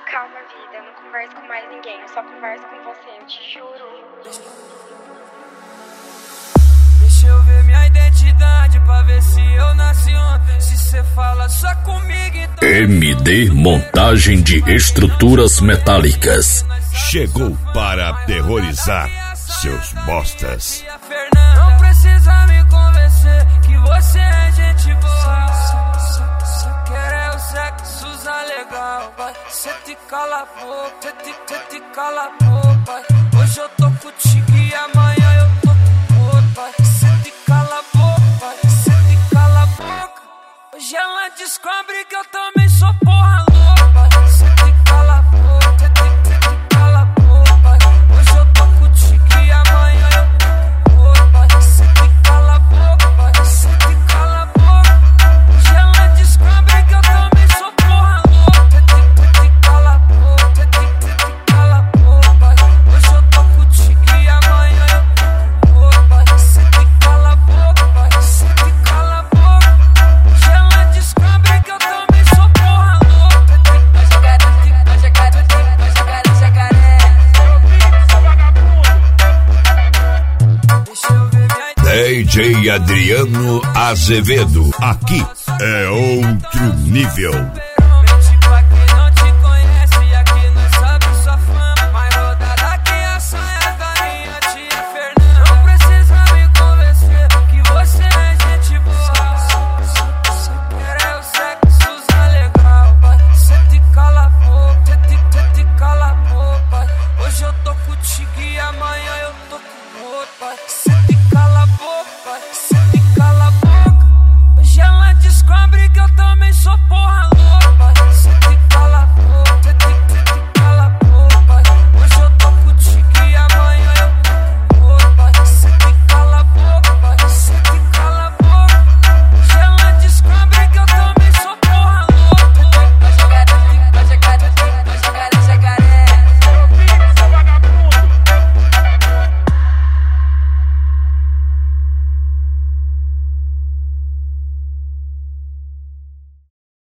Calma, vida, eu não converso com mais ninguém, eu só converso com você, eu te juro. Deixa eu ver minha identidade pra ver se eu nasci ontem. Se cê fala só comigo, então... MD Montagem de Estruturas Metálicas. Chegou para aterrorizar seus bostas. Não precisa me convencer que você é gente boa. Só quer é o sexo legal, vai. Cê te cala a boca, cê te cala a boca, vai. Hoje eu tô contigo e amanhã eu tô com outro, vai. Cê te cala a boca, vai. Cê te cala a boca. Hoje ela descobre que eu também sou porra louca, vai. Cê te cala a boca, cê te cala a boca, vai. Hoje eu tô contigo e amanhã eu tô com outro, vai. Cê te cala a boca, vai. Cê te cala a boca. Hoje ela descobre que eu também sou porra louca. Cê te cala a boca, cê te cala a boca, vai. Hoje eu tô contigo e amanhã eu tô com outro, vai. Cê te cala a boca, vai. Cê te cala a boca. Hoje ela descobre que eu também sou porra louca. Deixa eu ver minha DJ Adriano Azevedo. Aqui é outro nível.